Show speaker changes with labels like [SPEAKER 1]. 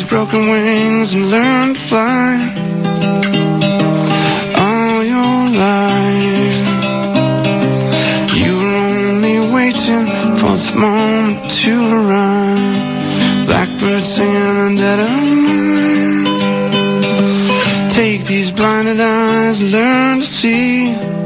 [SPEAKER 1] broken wings and learn to fly. All your life you were only waiting for this moment to arrive. Blackbird singing in dead of night. Take these blinded eyes, learn to see.